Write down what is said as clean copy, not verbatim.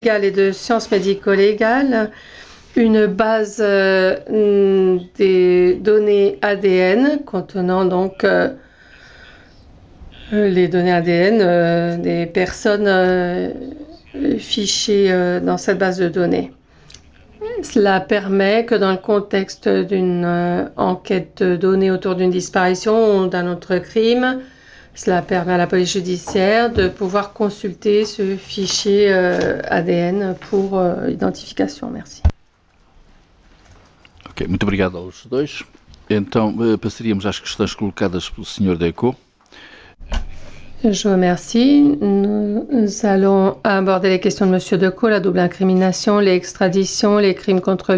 et de sciences médico-légales, une base des données ADN contenant donc les données ADN des personnes fichées dans cette base de données. Cela permet que dans le contexte d'une enquête de données autour d'une disparition ou d'un autre crime, cela permet à la police judiciaire de pouvoir consulter ce fichier ADN pour identification. Merci. Ok, muito obrigado aos dois. Então, passaríamos às questões colocadas pelo Sr. Decaux. Je vous remercie. Nous allons aborder les questions de M. Decaux, la double incrimination, l'extradition, les crimes contre